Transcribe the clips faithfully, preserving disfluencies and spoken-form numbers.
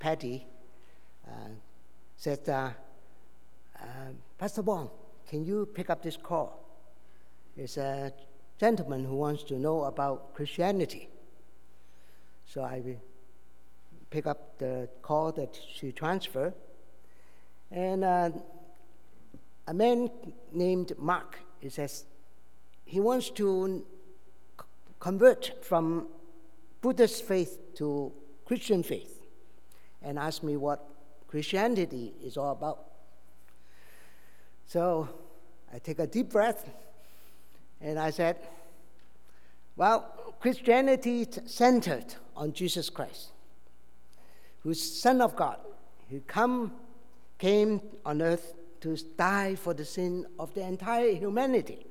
Patty, uh, said, uh, uh, Pastor Wong, can you pick up this call? It's a gentleman who wants to know about Christianity. So I pick up the call that she transferred. And uh, a man named Mark, he says, he wants to convert from Buddhist faith to Christian faith, and asked me what Christianity is all about. So I take a deep breath, and I said, well, Christianity is centered on Jesus Christ, who's Son of God, who come, came on earth to die for the sin of the entire humanity.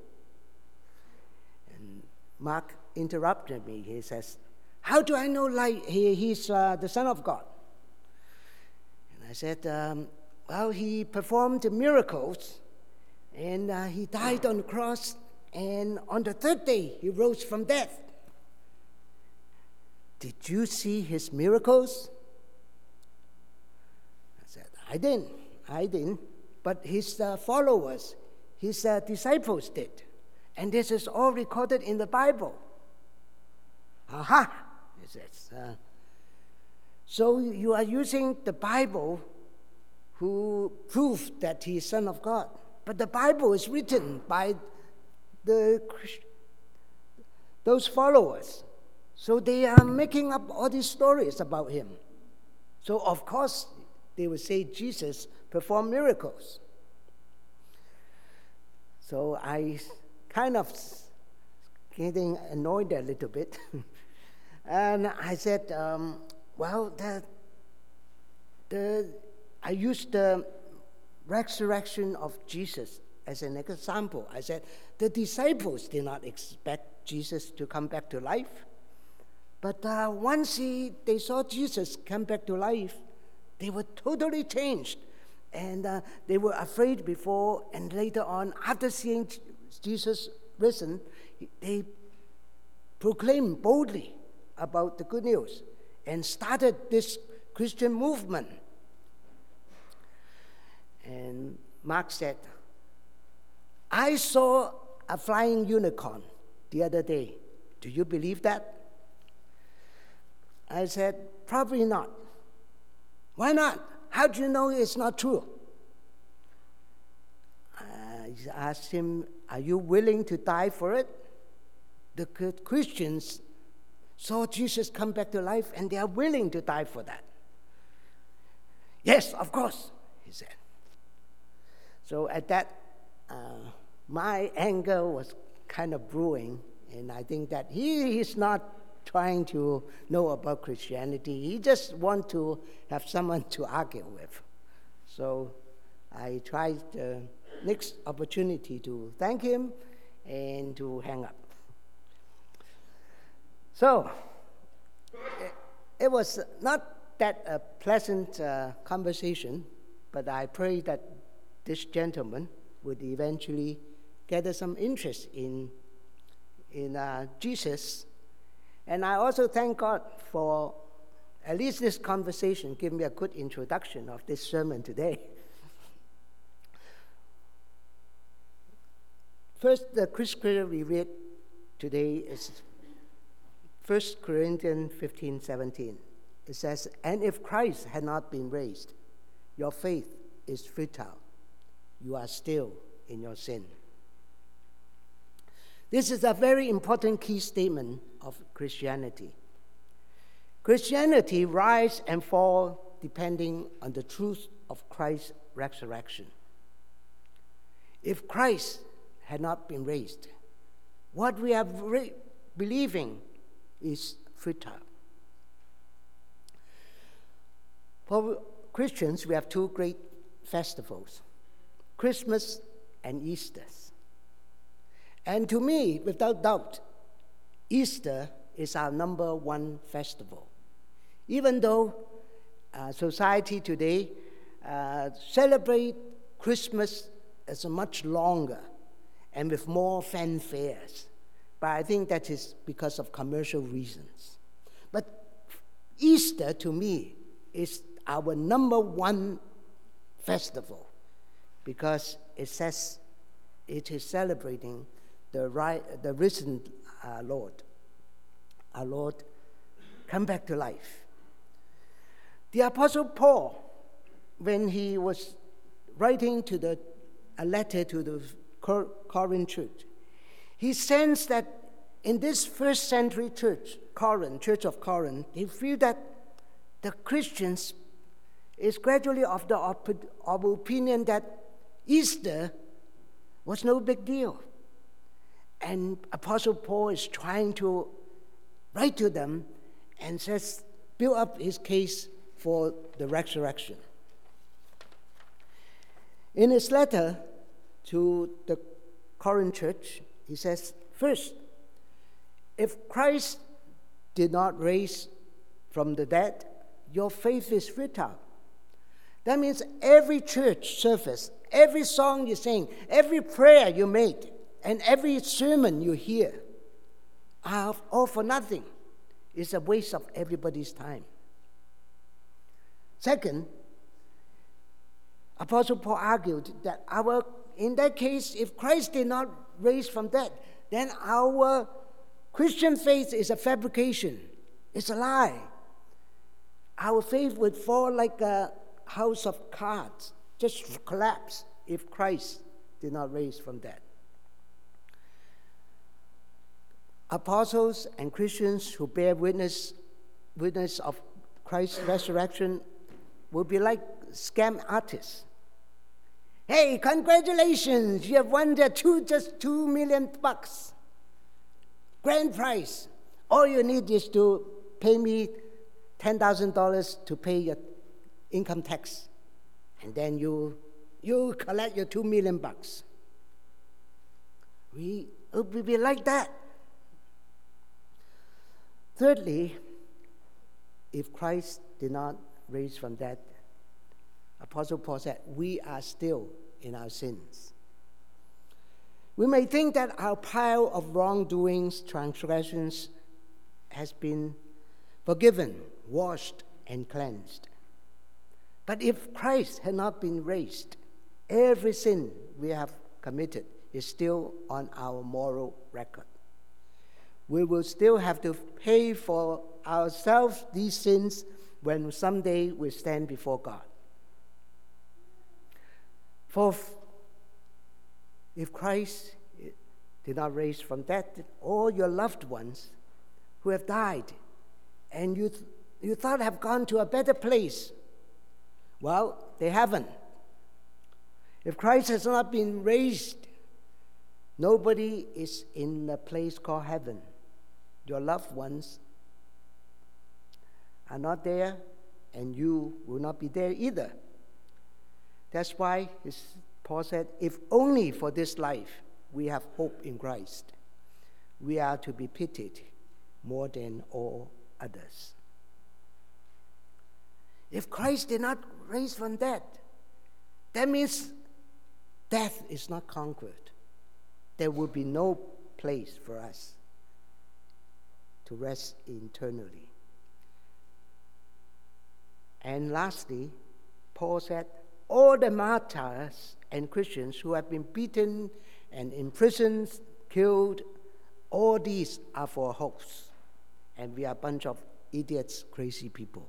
And Mark interrupted me. He says, how do I know like he, he's uh, the Son of God? And I said, um, well, he performed miracles, and uh, he died on the cross, and on the third day, he rose from death. Did you see his miracles? I said, I didn't. I didn't. But his uh, followers, his uh, disciples did. And this is all recorded in the Bible. Aha, he says. Uh, so you are using the Bible who prove that he is Son of God. But the Bible is written by the those followers. So they are making up all these stories about him. So of course, they would say Jesus performed miracles. So I kind of getting annoyed a little bit. And I said, um, well, the, the, I used the resurrection of Jesus as an example. I said, the disciples did not expect Jesus to come back to life. But uh, once he, they saw Jesus come back to life, they were totally changed. And uh, they were afraid before, and later on, after seeing Jesus risen, they proclaimed boldly about the good news and started this Christian movement. And Mark said, I saw a flying unicorn the other day. Do you believe that? I said, probably not. Why not? How do you know it's not true? I asked him, are you willing to die for it? The Christians saw Jesus come back to life, and they are willing to die for that. Yes, of course, he said. So at that, uh, my anger was kind of brewing, and I think that he is not trying to know about Christianity. He just wants to have someone to argue with. So I tried the next opportunity to thank him and to hang up. So it, it was not that a pleasant uh, conversation, but I pray that this gentleman would eventually gather some interest in, in uh, Jesus. And I also thank God for at least this conversation giving me a good introduction of this sermon today. First, the scripture we read today is First Corinthians fifteen seventeen. It says, and if Christ had not been raised, your faith is futile. You are still in your sin. This is a very important key statement of Christianity. Christianity rise and fall depending on the truth of Christ's resurrection. If Christ had not been raised, what we are re- believing is futile. For Christians, we have two great festivals, Christmas and Easter. And to me, without doubt, Easter is our number one festival. Even though uh, society today uh, celebrate Christmas as a much longer and with more fanfares, but I think that is because of commercial reasons. But Easter, to me, is our number one festival because it says it is celebrating the, ri- the risen uh, Lord. Our Lord come back to life. The Apostle Paul, when he was writing to the, a letter to the Cor- Corinth church, he sensed that in this first century church, Corinth, Church of Corinth, he feel that the Christians is gradually of the op- of opinion that Easter was no big deal. And Apostle Paul is trying to write to them and says, build up his case for the resurrection. In his letter to the Corinth church, he says, first, if Christ did not raise from the dead, your faith is futile. That means every church service, every song you sing, every prayer you make, and every sermon you hear are all for nothing. It's a waste of everybody's time. Second, Apostle Paul argued that our, in that case, if Christ did not raise from dead, then our Christian faith is a fabrication. It's a lie. Our faith would fall like a house of cards, just collapse if Christ did not raise from dead. Apostles and Christians who bear witness, witness of Christ's resurrection will be like scam artists. Hey, congratulations! You have won the two, just two million bucks. Grand prize. All you need is to pay me ten thousand dollars to pay your income tax, and then you you collect your two million bucks. We it will be like that. Thirdly, if Christ did not raise from dead, Apostle Paul said, we are still in our sins. We may think that our pile of wrongdoings, transgressions, has been forgiven, washed, and cleansed. But if Christ had not been raised, every sin we have committed is still on our moral record. We will still have to pay for ourselves these sins when someday we stand before God. Fourth, if Christ did not raise from death, all your loved ones who have died and you, th- you thought have gone to a better place, well, they haven't. If Christ has not been raised, nobody is in a place called heaven. Your loved ones are not there, and you will not be there either. That's why Paul said, if only for this life we have hope in Christ, we are to be pitied more than all others. If Christ did not raise from death, that means death is not conquered. There will be no place for us to rest eternally. And lastly, Paul said, all the martyrs and Christians who have been beaten and imprisoned, killed, all these are for a hoax. And we are a bunch of idiots, crazy people.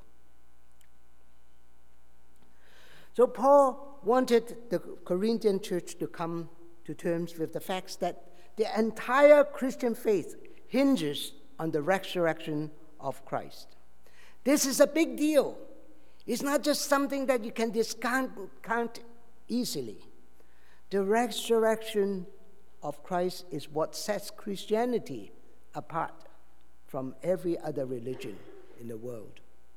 So Paul wanted the Corinthian church to come to terms with the facts that the entire Christian faith hinges on the resurrection of Christ. This is a big deal. It's not just something that you can discount count easily. The resurrection of Christ is what sets Christianity apart from every other religion in the world.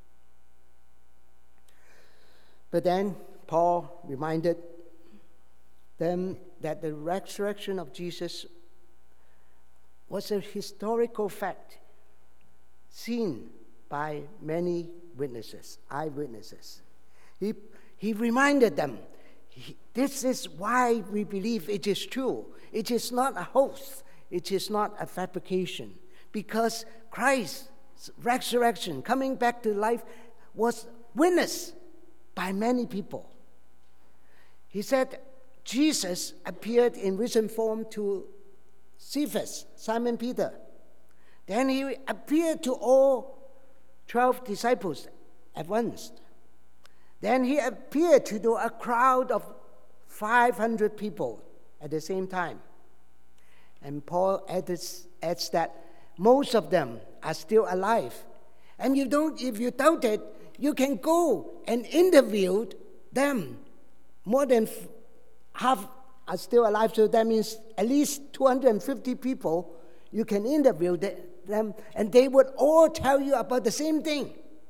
But then Paul reminded them that the resurrection of Jesus was a historical fact seen by many witnesses, eyewitnesses. He, he reminded them, he, this is why we believe it is true. It is not a hoax. It is not a fabrication. Because Christ's resurrection, coming back to life, was witnessed by many people. He said Jesus appeared in risen form to Cephas, Simon Peter. Then he appeared to all twelve disciples at once. Then he appeared to a crowd of five hundred people at the same time. And Paul adds, adds that most of them are still alive. And you don't, if you doubt it, you can go and interview them. More than half are still alive, so that means at least two hundred fifty people you can interview them, and they would all tell you about the same thing.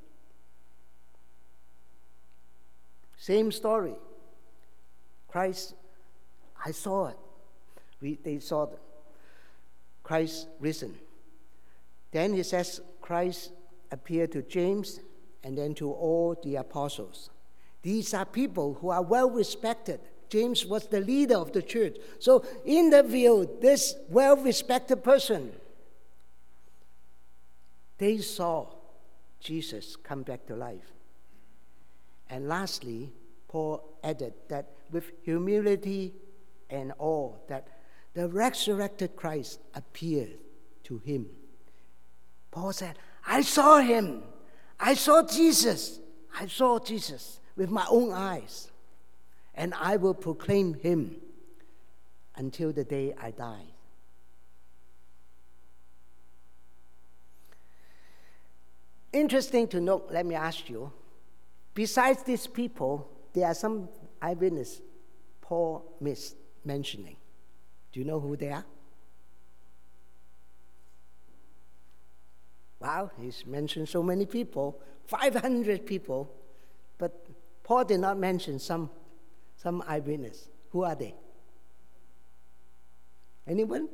Same story. Christ, I saw it. We, they saw it. Christ risen. Then he says Christ appeared to James and then to all the apostles. These are people who are well respected. James was the leader of the church. So interview this well-respected person. They saw Jesus come back to life. And lastly, Paul added that with humility and awe, that the resurrected Christ appeared to him. Paul said, I saw him. I saw Jesus. I saw Jesus with my own eyes. And I will proclaim him until the day I die. Interesting to note, let me ask you, besides these people, there are some eyewitnesses Paul missed mentioning. Do you know who they are? Wow, he's mentioned so many people, five hundred people, but Paul did not mention some, some eyewitness. Who are they? Anyone?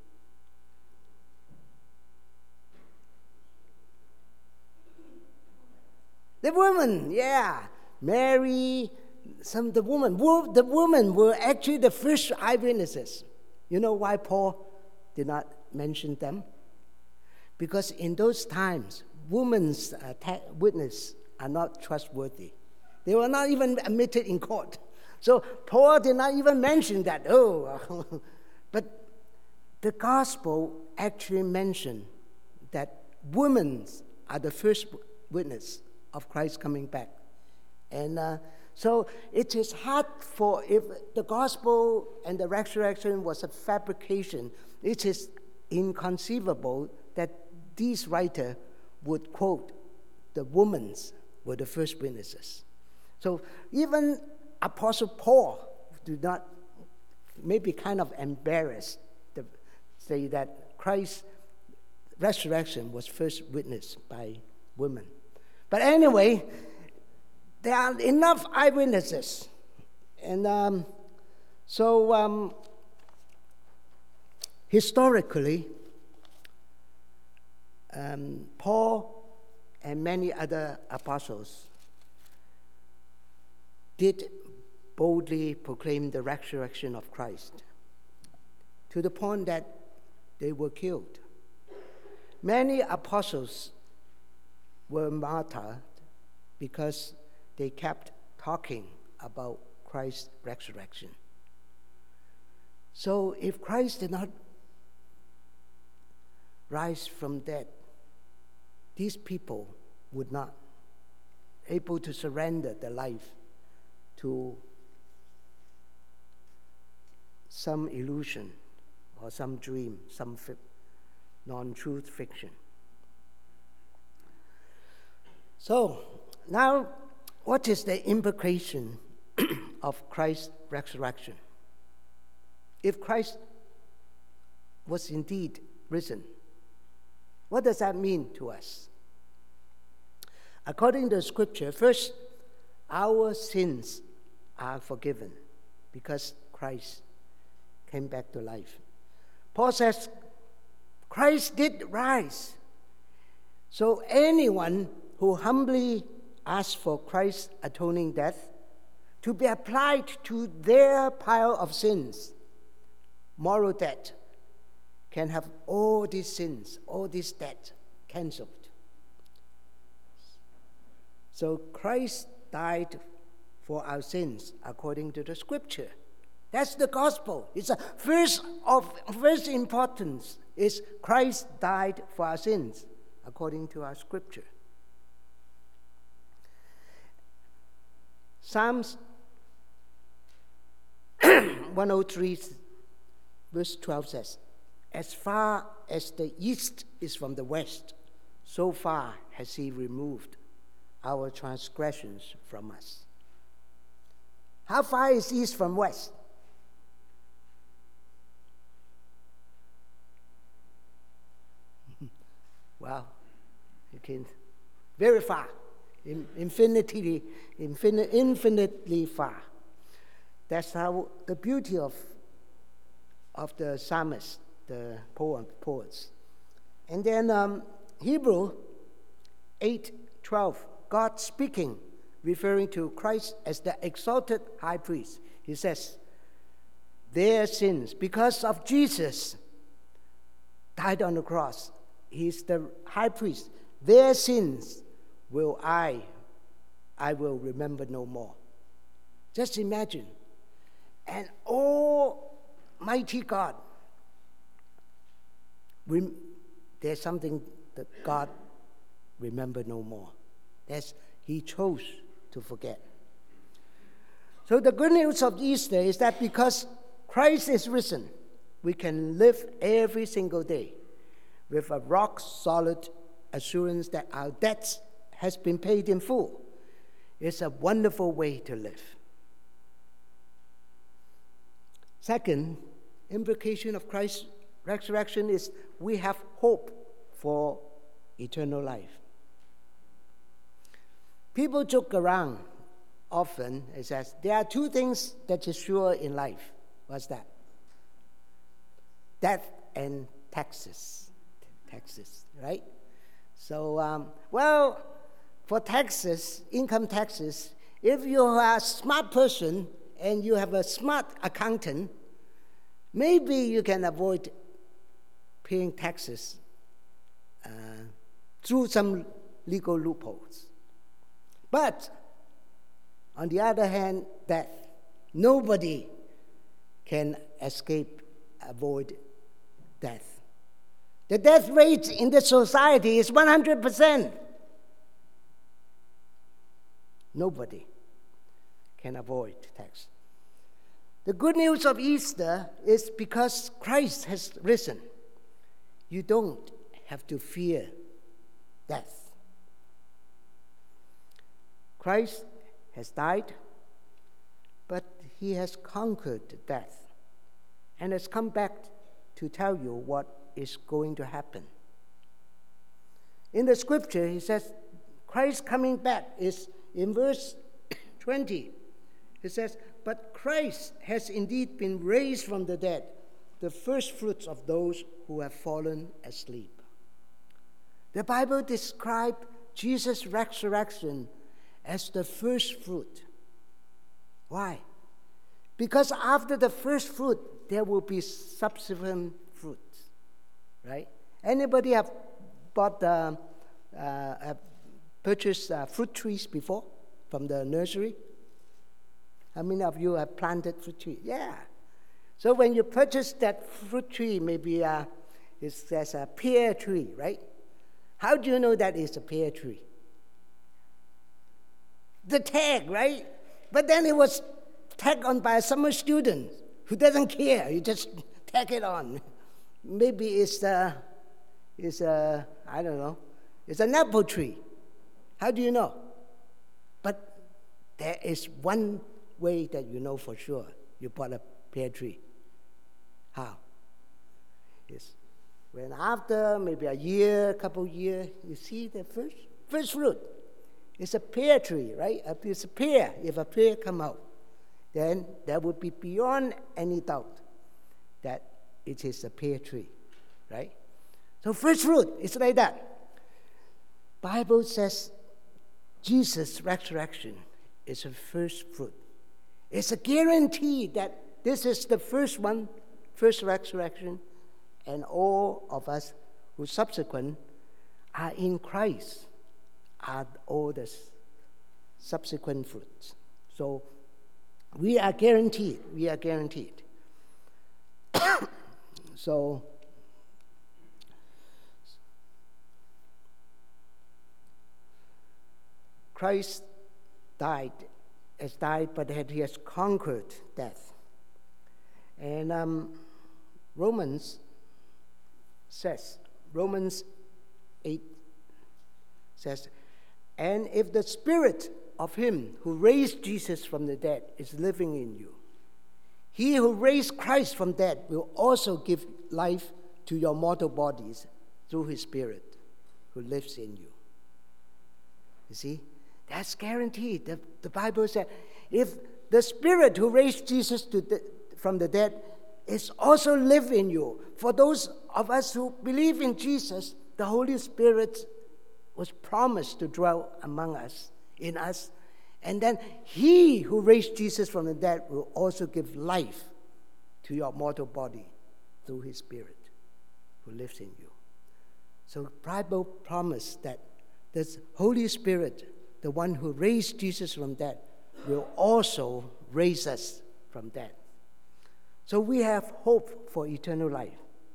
The woman, yeah. Mary, some the woman. The women were actually the first eyewitnesses. You know why Paul did not mention them? Because in those times, women's uh, ta- witnesses are not trustworthy. They were not even admitted in court. So Paul did not even mention that. Oh, but the gospel actually mentioned that women are the first witness of Christ coming back. And uh, so it is hard for, if the gospel and the resurrection was a fabrication, it is inconceivable that these writers would quote the women were the first witnesses. So even Apostle Paul did not, maybe kind of embarrassed to say that Christ's resurrection was first witnessed by women. But anyway, there are enough eyewitnesses. And um, so um, historically, um, Paul and many other apostles did boldly proclaim the resurrection of Christ to the point that they were killed. Many apostles were martyred because they kept talking about Christ's resurrection. So if Christ did not rise from death, these people would not be able to surrender their life to some illusion or some dream, some fi- non-truth fiction. So, now, what is the implication of Christ's resurrection? If Christ was indeed risen, what does that mean to us? According to the scripture, first, our sins are forgiven because Christ came back to life. Paul says, Christ did rise. So anyone who humbly asks for Christ's atoning death to be applied to their pile of sins, moral debt, can have all these sins, all this debt cancelled. So Christ died for our sins according to the Scripture. That's the gospel. It's a first of first importance is Christ died for our sins according to our Scripture. Psalms one oh three verse twelve says, "As far as the east is from the west, so far has he removed our transgressions from us." How far is east from west? Well, you can, very far, in, infinitely, infinite, infinitely far. That's how the beauty of, of the psalmist, the poem, poets. And then um, Hebrew eight twelve, God speaking, referring to Christ as the exalted high priest. He says, their sins, because of Jesus died on the cross, he's the high priest. Their sins will I, I will remember no more. Just imagine. And Almighty God, rem- there's something that God remember no more. That's he chose to forget. So the good news of Easter is that because Christ is risen, we can live every single day with a rock-solid assurance that our debts has been paid in full. It's a wonderful way to live. Second implication of Christ's resurrection is we have hope for eternal life. People joke around often. It says, there are two things that is sure in life. What's that? Death and taxes. Taxes, right? So, um, well, for taxes, income taxes, if you are a smart person and you have a smart accountant, maybe you can avoid paying taxes uh, through some legal loopholes. But, on the other hand, death. Nobody can escape, avoid death. The death rate in the society is one hundred percent. Nobody can avoid death. The good news of Easter is because Christ has risen, you don't have to fear death. Christ has died, but he has conquered death and has come back to tell you what is going to happen. In the Scripture, he says, Christ coming back is in verse twenty. It says, but Christ has indeed been raised from the dead, the first fruits of those who have fallen asleep. The Bible describes Jesus' resurrection as the first fruit. Why? Because after the first fruit, there will be subsequent fruits, right? Anybody have bought, uh, uh, have purchased uh, fruit trees before from the nursery? How many of you have planted fruit trees? Yeah. So when you purchase that fruit tree, maybe uh, it says a pear tree, right? How do you know that it's a pear tree? The tag, right? But then it was tagged on by a summer student who doesn't care. You just tag it on. Maybe it's a, it's a, I don't know, it's an apple tree. How do you know? But there is one way that you know for sure you bought a pear tree. How? It's when after maybe a year, a couple years, you see the first first fruit. It's a pear tree, right? It's a pear. If a pear come out, then that would be beyond any doubt that it is a pear tree, right? So first fruit, it's like that. Bible says Jesus' resurrection is a first fruit. It's a guarantee that this is the first one, first resurrection, and all of us who subsequent are in Christ are all the subsequent fruits. So we are guaranteed. We are guaranteed. So Christ died, has died, but that he has conquered death. And um, Romans says, Romans eight says, and if the spirit of him who raised Jesus from the dead is living in you, he who raised Christ from dead will also give life to your mortal bodies through his spirit who lives in you. You see? That's guaranteed. The, the Bible said, if the Spirit who raised Jesus to the, from the dead is also live in you, for those of us who believe in Jesus, the Holy Spirit was promised to dwell among us, in us, and then he who raised Jesus from the dead will also give life to your mortal body through his Spirit who lives in you. So the Bible promised that this Holy Spirit, the one who raised Jesus from death, will also raise us from death. So we have hope for eternal life.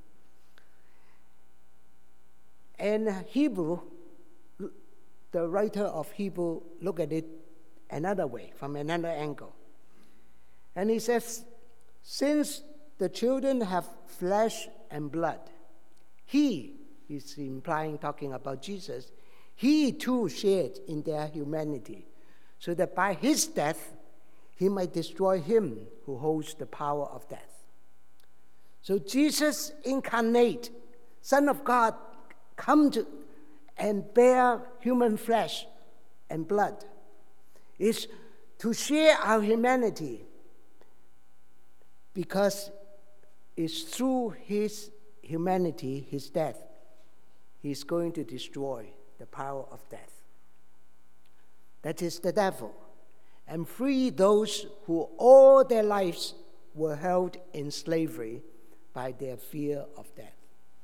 And Hebrew, the writer of Hebrew looked at it another way, from another angle. And he says, since the children have flesh and blood, he, he's implying, talking about Jesus, he too shared in their humanity, so that by his death, he might destroy him who holds the power of death. So Jesus incarnate, Son of God, come to and bear human flesh and blood, is to share our humanity, because it's through his humanity, his death, he's going to destroy the power of death. That is the devil, and free those who all their lives were held in slavery by their fear of death.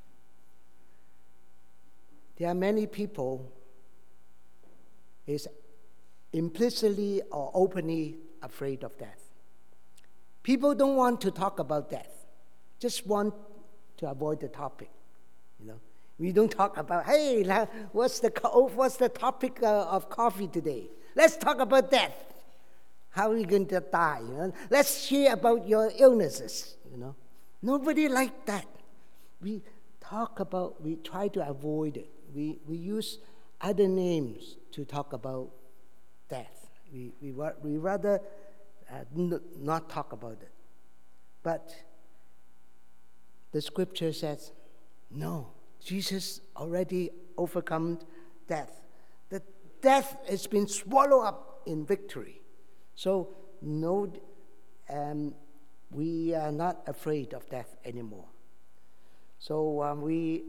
There are many people is implicitly or openly afraid of death. People don't want to talk about death, just want to avoid the topic, you know. We don't talk about, hey, what's the what's the topic uh, of coffee today? Let's talk about death. How are you going to die? You know? Let's share about your illnesses. You know, nobody like that. We talk about. We try to avoid it. We we use other names to talk about death. We we we rather uh, n- not talk about it. But the Scripture says, no. Jesus already overcome death. The death has been swallowed up in victory. So no, um, we are not afraid of death anymore. So um, we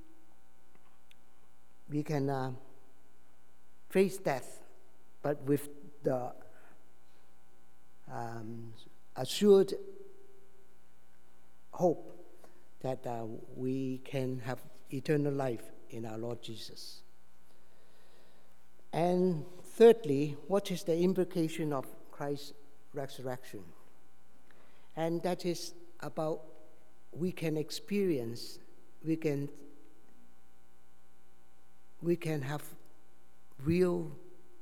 we can uh, face death, but with the um, assured hope that uh, we can have eternal life in our Lord Jesus. And thirdly, what is the implication of Christ's resurrection? And that is about we can experience, we can, we can have real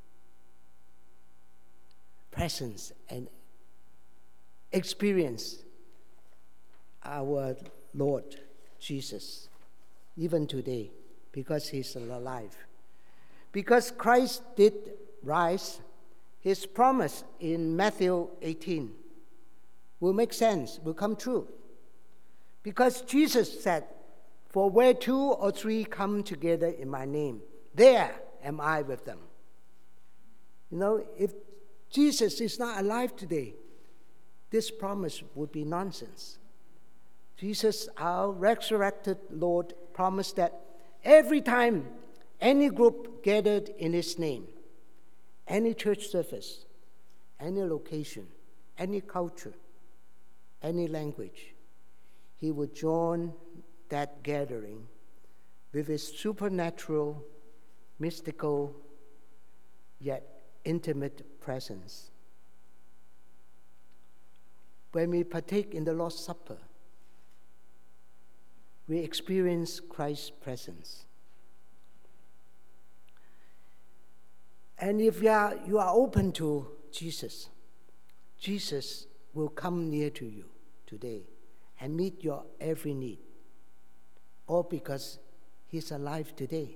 presence and experience our Lord Jesus, even today, because he's still alive. Because Christ did rise, his promise in Matthew eighteen will make sense, will come true. Because Jesus said, for where two or three come together in my name, there am I with them. You know, if Jesus is not alive today, this promise would be nonsense. Jesus, our resurrected Lord, promised that every time any group gathered in his name, any church service, any location, any culture, any language, he would join that gathering with his supernatural, mystical, yet intimate presence when we partake in the Lord's Supper, we experience Christ's presence. And if you are, you are open to Jesus, Jesus will come near to you today and meet your every need, all because He's alive today.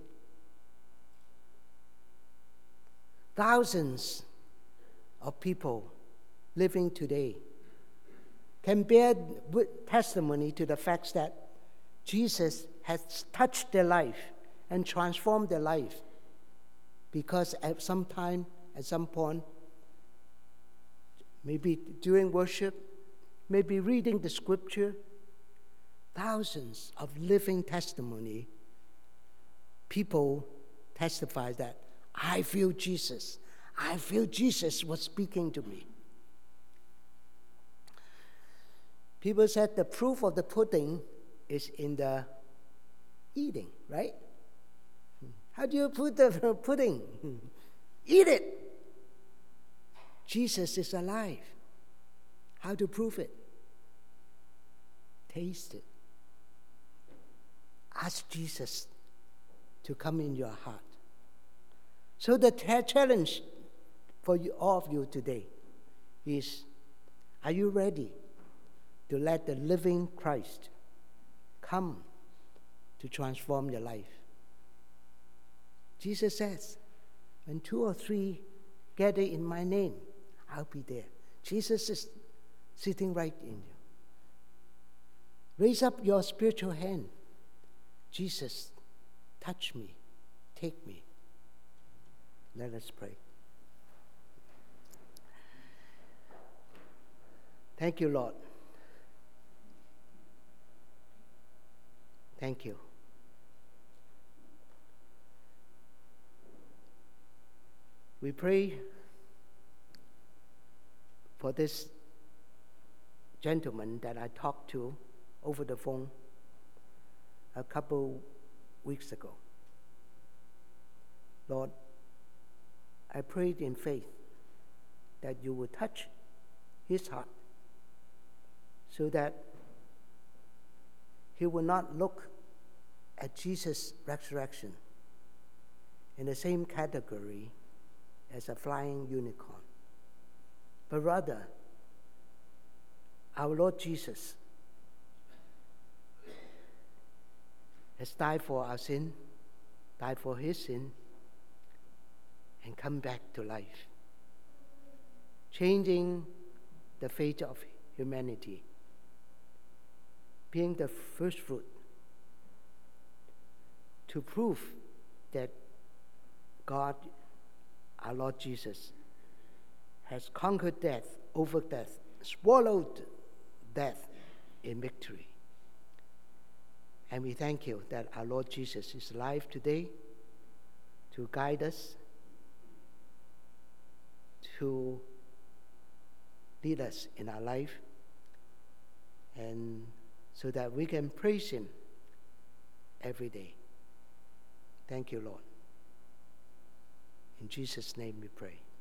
Thousands of people living today can bear testimony to the fact that Jesus has touched their life and transformed their life, because at some time, at some point, maybe during worship, maybe reading the scripture, thousands of living testimony, people testify that, I feel Jesus. I feel Jesus was speaking to me. People said the proof of the pudding is in the eating, right? How do you put the pudding? Eat it. Jesus is alive. How to prove it? Taste it. Ask Jesus to come in your heart. So the t- challenge for you, all of you today is, are you ready to let the living Christ come to transform your life? Jesus says, when two or three gather in my name, I'll be there. Jesus is sitting right in you. Raise up your spiritual hand. Jesus, touch me, take me. Let us pray. Thank you, Lord. Thank you. We pray for this gentleman that I talked to over the phone a couple weeks ago. Lord, I prayed in faith that you would touch his heart so that he will not look at Jesus' resurrection in the same category as a flying unicorn, but rather our Lord Jesus has died for our sin, died for his sin, and come back to life, changing the fate of humanity, being the first fruit to prove that God, our Lord Jesus, has conquered death, over death, swallowed death in victory. And we thank you that our Lord Jesus is alive today to guide us, to lead us in our life, and so that we can praise him every day. Thank you, Lord. In Jesus' name we pray.